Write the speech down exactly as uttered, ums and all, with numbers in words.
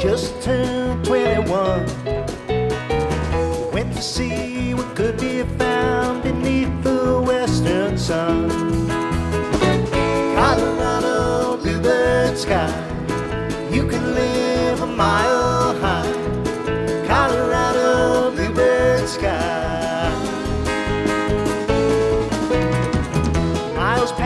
just turned twenty-one. Went to see what could be found beneath the western sun.